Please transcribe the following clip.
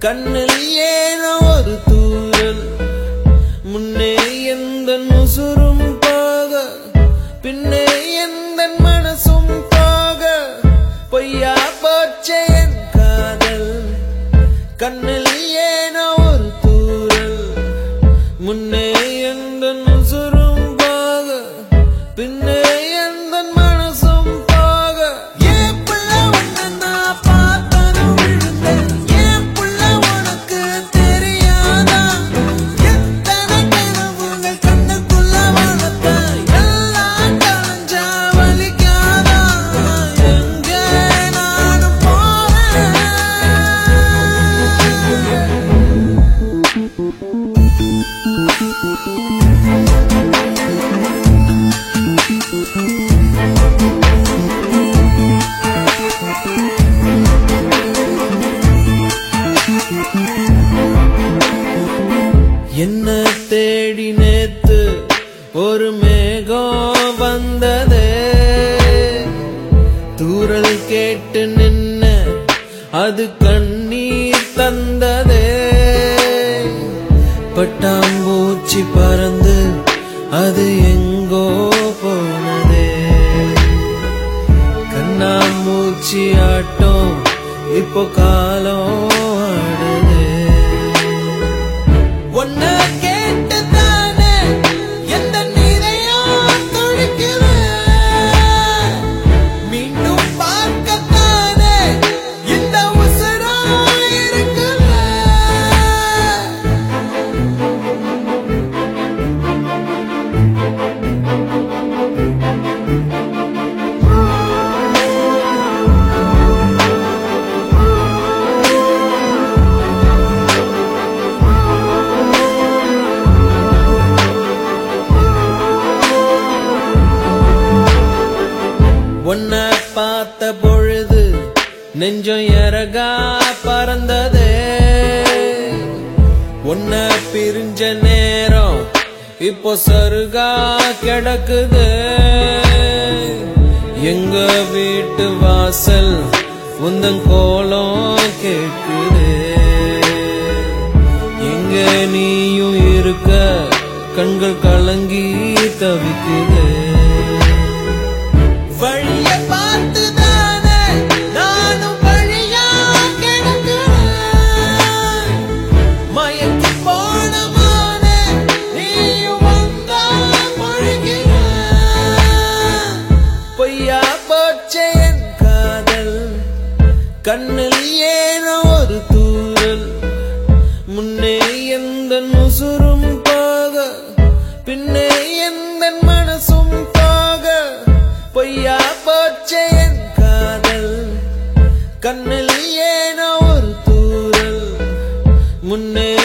கண்ணில் ஏனோ ஒரு தூரல் முன்னே எந்தன் உசுரும் போக பின்னே எந்தன் மனசும் போக பொய்யா போச்சே என் காதல் கண்ணில் ஏனோ ஒரு தூரல் முன்னே எந்தன் உசுரும் போக பின்னே எந்தன் மனசும் போக ஏன் புள்ள உன்னை நான் பார்த்ததும் விழுந்தேன் ஏன் புள்ள உனக்கு தெரியாதா எத்தனை கனவுகள் கண்ணுக்குள்ள வளர்த்த எல்லாம் கலைஞ்சா வலிக்காதா எங்கே நானும் போவேன் என்ன தேடி நேத்து ஒரு மேகம் வந்ததே தூரல் கேட்டு நின்ன அது கண்ணீர் தந்ததே பட்டாம்பூச்சி பறந்து அது எங்கோ போனதே கண்ணாமூச்சி ஆட்டம் இப்போ காலம் ஆடுதே ஒன்ன கேட்டுதானே எந்த நீரையும் துடிக்கிறேன் மீண்டும் பார்க்கத்தானே இந்த உசுரா இருக்கிறேன் உன்னை பார்த்த பொழுது நெஞ்சம் இறகா பறந்ததே உன்னை பிரிஞ்ச நேரம் இப்போ சருகா கிடக்குது எங்க வீட்டு வாசல் உந்தன் கோலம் கேட்குது எங்க நீயும் இருக்க கண்கள் கலங்கி தவிக்குது வழிய பார்த்துதானே நானும் வழியா கிடக்கிறேன் மயக்கி போனமானே நீயும் வந்தா மொழிகிறேன் பொய்யா போச்சே என் காதல் கண்ணில் ஏனோ ஒரு தூரல் முன்னே எந்தன் உசுரும் போக பின்னே எந்தன் மனசும் போக பொய்யா போச்சே என் காதல் கண்ணில் ஏனோ ஒரு தூரல் முன்னே